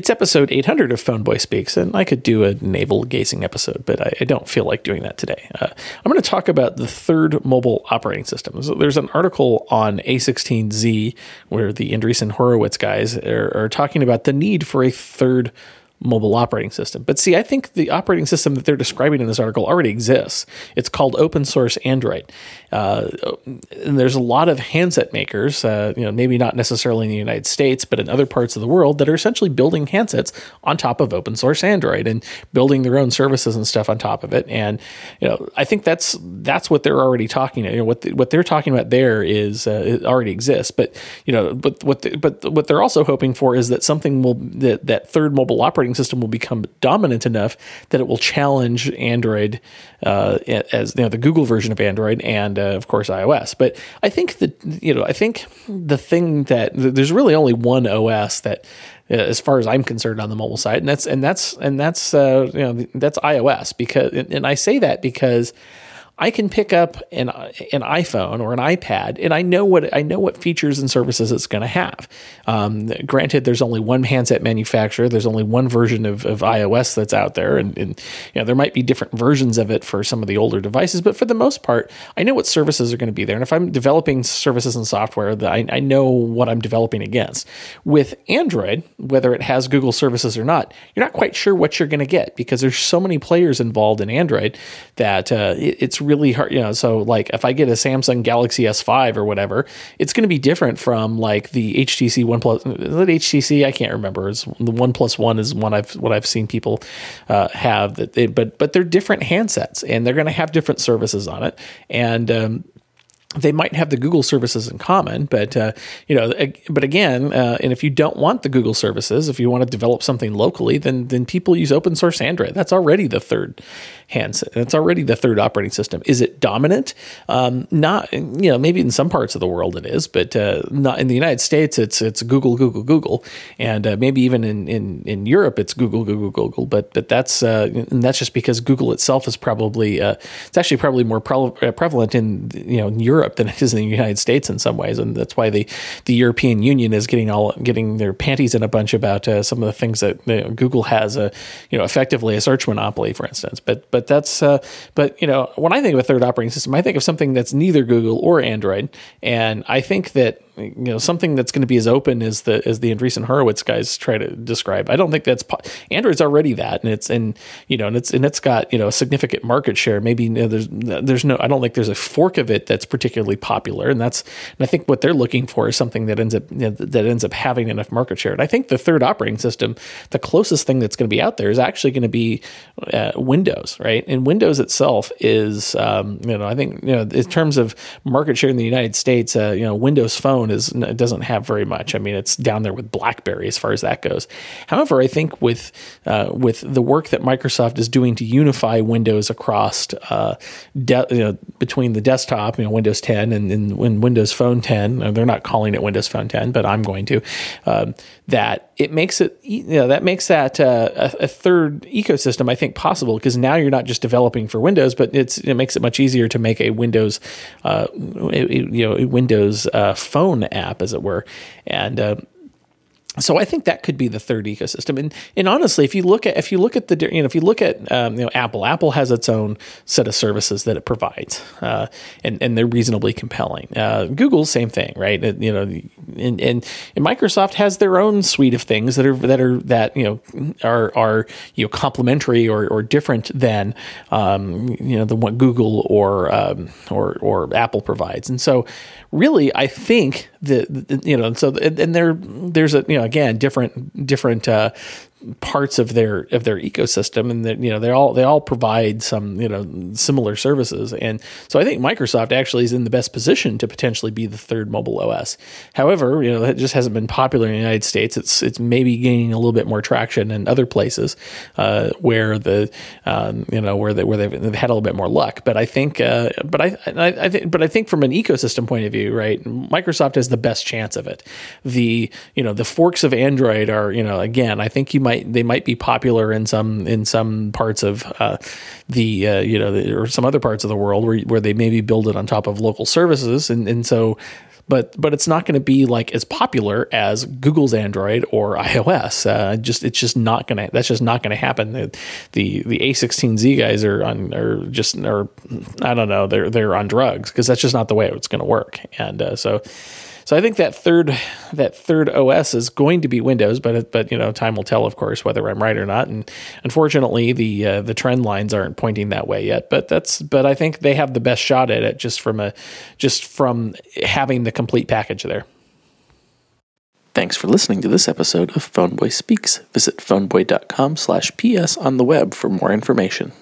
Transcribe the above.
It's episode 800 of Phone Boy Speaks, and I could do a navel gazing episode, but I don't feel like doing that today. I'm going to talk about the third mobile operating system. So there's an article on A16Z where the Andreessen Horowitz guys are talking about the need for a third mobile operating system. But see, I think the operating system that they're describing in this article already exists. It's called open source Android. And there's a lot of handset makers, maybe not necessarily in the United States, but in other parts of the world that are essentially building handsets on top of open source Android and building their own services and stuff on top of it. And, I think that's what they're already talking about. What they're talking about there is, it already exists, but what they're also hoping for is that that third mobile operating system will become dominant enough that it will challenge Android as the Google version of Android and of course iOS. But I think the thing that there's really only one OS that, as far as I'm concerned, on the mobile side, and that's iOS. And I say that because I can pick up an iPhone or an iPad, and I know what features and services it's going to have. Granted, there's only one handset manufacturer. There's only one version of iOS that's out there, and there might be different versions of it for some of the older devices. But for the most part, I know what services are going to be there. And if I'm developing services and software, I know what I'm developing against. With Android, whether it has Google services or not, you're not quite sure what you're going to get because there's so many players involved in Android that it's really hard, so like if I get a Samsung Galaxy S5 or whatever, it's going to be different from like the HTC OnePlus. Is it HTC? I can't remember. It's the OnePlus One is what I've seen people have but they're different handsets and they're going to have different services on it. And they might have the Google services in common, but again, and if you don't want the Google services, if you want to develop something locally, then people use open source Android. That's already the third handset. That's already the third operating system. Is it dominant? Not, maybe in some parts of the world it is, but not in the United States. It's Google, and maybe even in Europe it's Google. But that's just because Google itself is probably it's actually probably more prevalent in Europe than it is in the United States in some ways, and that's why the European Union is getting their panties in a bunch about some of the things that Google has effectively a search monopoly, for instance. But that's when I think of a third operating system, I think of something that's neither Google or Android, and I think that something that's going to be as open as the Andreessen Horowitz guys try to describe. I don't think that's Android's already that, and it's got a significant market share. Maybe there's no, I don't think there's a fork of it that's particularly popular, and I think what they're looking for is something that ends up having enough market share. And I think the third operating system, the closest thing that's going to be out there is actually going to be Windows, right? And Windows itself is I think in terms of market share in the United States, Windows Phone doesn't have very much. I mean, it's down there with BlackBerry as far as that goes. However, I think with the work that Microsoft is doing to unify Windows across between the desktop, Windows 10 and Windows Phone 10, they're not calling it Windows Phone 10, but I'm going to, that it makes it, that makes that a third ecosystem, I think, possible, because now you're not just developing for Windows, but it makes it much easier to make a Windows, Windows phone app, as it were. And so I think that could be the third ecosystem. And honestly, if you look at Apple has its own set of services that it provides, and they're reasonably compelling. Google, same thing, right? And Microsoft has their own suite of things that are complementary or different than the what Google or Apple provides. And so really, I think there's again different parts of their ecosystem, and that they all provide some similar services. And so I think Microsoft actually is in the best position to potentially be the third mobile OS. However, it just hasn't been popular in the United States. It's maybe gaining a little bit more traction in other places where they've had a little bit more luck. But I think but I think from an ecosystem point of view, right, Microsoft has the best chance of it. The forks of Android are, again, I think they might be popular in some parts of or some other parts of the world where they maybe build it on top of local services, and so but it's not going to be like as popular as Google's Android or iOS. It's just not going to. That's just not going to happen. The A16Z guys are I don't know. They're on drugs, because that's just not the way it's going to work. And so I think that third OS is going to be Windows, but time will tell, of course, whether I'm right or not. And unfortunately, the trend lines aren't pointing that way yet. But I think they have the best shot at it just from having the complete package there. Thanks for listening to this episode of PhoneBoy Speaks. Visit phoneboy.com/ps on the web for more information.